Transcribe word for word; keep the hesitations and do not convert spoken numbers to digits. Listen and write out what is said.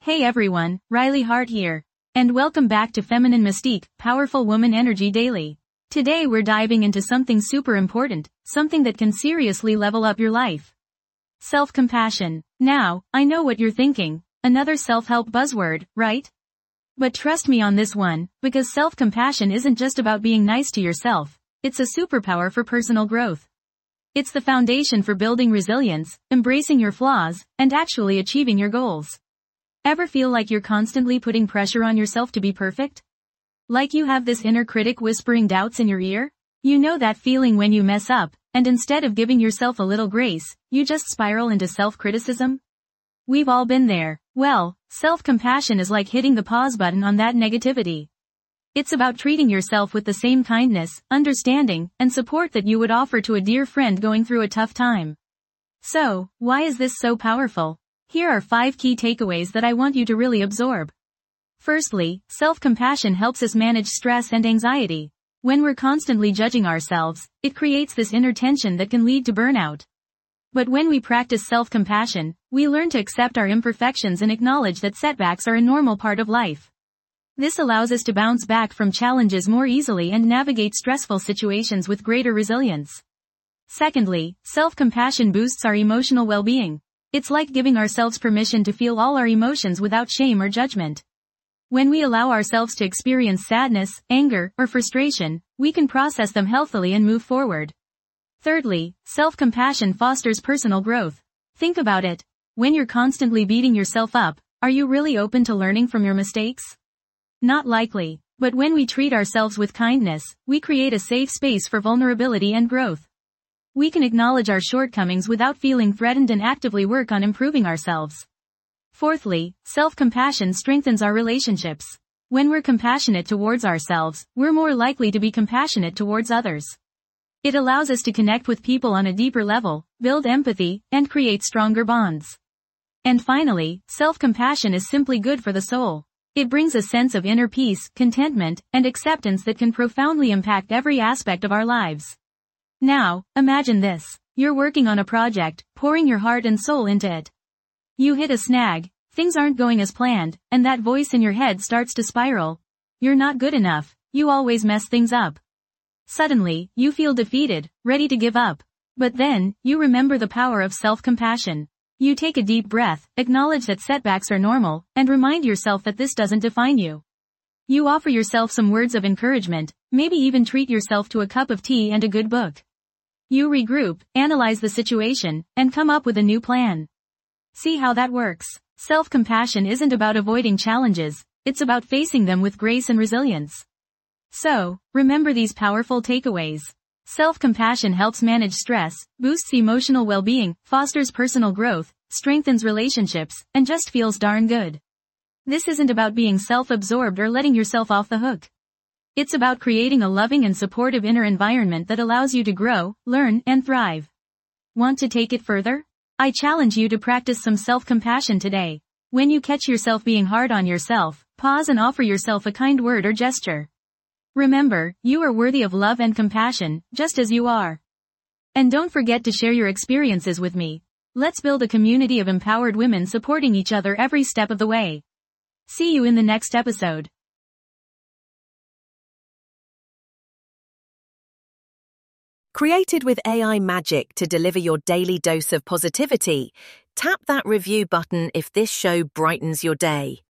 Hey everyone, Riley Hart here. And welcome back to Feminine Mystique, Powerful Woman Energy Daily. Today we're diving into something super important, something that can seriously level up your life. Self-compassion. Now, I know what you're thinking. Another self-help buzzword, right? But trust me on this one, because self-compassion isn't just about being nice to yourself. It's a superpower for personal growth. It's the foundation for building resilience, embracing your flaws, and actually achieving your goals. Ever feel like you're constantly putting pressure on yourself to be perfect? Like you have this inner critic whispering doubts in your ear? You know that feeling when you mess up, and instead of giving yourself a little grace, you just spiral into self-criticism? We've all been there. Well, self-compassion is like hitting the pause button on that negativity. It's about treating yourself with the same kindness, understanding, and support that you would offer to a dear friend going through a tough time. So, why is this so powerful? Here are five key takeaways that I want you to really absorb. Firstly, self-compassion helps us manage stress and anxiety. When we're constantly judging ourselves, it creates this inner tension that can lead to burnout. But when we practice self-compassion, we learn to accept our imperfections and acknowledge that setbacks are a normal part of life. This allows us to bounce back from challenges more easily and navigate stressful situations with greater resilience. Secondly, self-compassion boosts our emotional well-being. It's like giving ourselves permission to feel all our emotions without shame or judgment. When we allow ourselves to experience sadness, anger, or frustration, we can process them healthily and move forward. Thirdly, self-compassion fosters personal growth. Think about it. When you're constantly beating yourself up, are you really open to learning from your mistakes? Not likely. But when we treat ourselves with kindness, we create a safe space for vulnerability and growth. We can acknowledge our shortcomings without feeling threatened and actively work on improving ourselves. Fourthly, self-compassion strengthens our relationships. When we're compassionate towards ourselves, we're more likely to be compassionate towards others. It allows us to connect with people on a deeper level, build empathy, and create stronger bonds. And finally, self-compassion is simply good for the soul. It brings a sense of inner peace, contentment, and acceptance that can profoundly impact every aspect of our lives. Now, imagine this. You're working on a project, pouring your heart and soul into it. You hit a snag, things aren't going as planned, and that voice in your head starts to spiral. You're not good enough, you always mess things up. Suddenly, you feel defeated, ready to give up. But then, you remember the power of self-compassion. You take a deep breath, acknowledge that setbacks are normal, and remind yourself that this doesn't define you. You offer yourself some words of encouragement, maybe even treat yourself to a cup of tea and a good book. You regroup, analyze the situation, and come up with a new plan. See how that works? Self-compassion isn't about avoiding challenges, it's about facing them with grace and resilience. So, remember these powerful takeaways. Self-compassion helps manage stress, boosts emotional well-being, fosters personal growth, strengthens relationships, and just feels darn good. This isn't about being self-absorbed or letting yourself off the hook. It's about creating a loving and supportive inner environment that allows you to grow, learn, and thrive. Want to take it further? I challenge you to practice some self-compassion today. When you catch yourself being hard on yourself, pause and offer yourself a kind word or gesture. Remember, you are worthy of love and compassion, just as you are. And don't forget to share your experiences with me. Let's build a community of empowered women supporting each other every step of the way. See you in the next episode. Created with A I magic to deliver your daily dose of positivity, tap that review button if this show brightens your day.